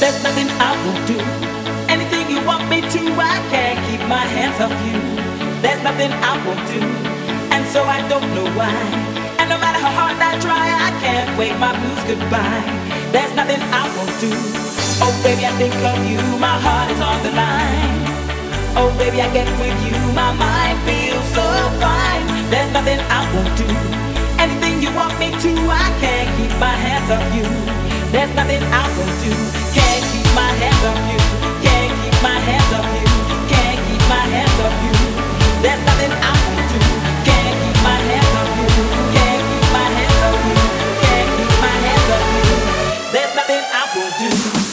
There's nothing I won't do. Anything you want me to, I can't keep my hands off you. There's nothing I won't do, and so I don't know why. And no matter how hard I try, I can't wave my blues goodbye. There's nothing I won't do. Oh baby, I think of you, my heart is on the line. Oh baby, I get with you, my mind feels so fine. There's nothing I won't do. Anything you want me to, I can't keep my hands off you. There's nothing I won't do. Can't keep my hands off you. Can't keep my hands off you. Can't keep my hands off you. There's nothing I won't do. Can't keep my hands off you. Can't keep my hands off you. Can't keep my hands off you. There's nothing I won't do.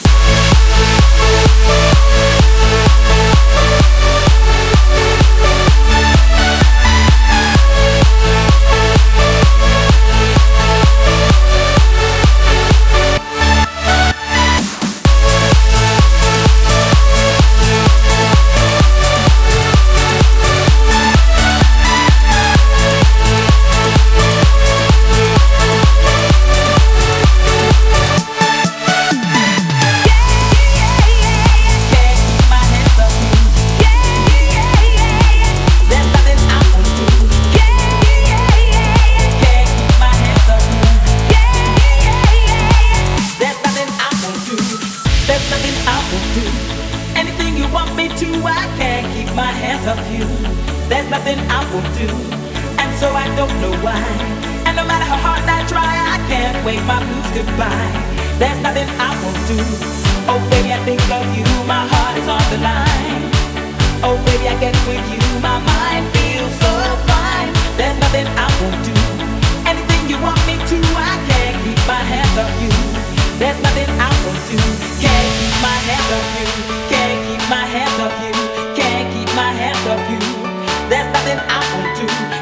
There's nothing I won't do, and so I don't know why. And no matter how hard I try, I can't wave my blues goodbye. There's nothing I won't do. Oh baby, I think of you, my heart is on the line. Oh baby, I get with you, my mind feels so fine. There's nothing I won't do. Anything you want me to, I can't keep my hands off you. There's nothing I won't do. Can't keep my hands off you. Can't keep my hands off you. Can't keep my hands off you. There's nothing I won't do.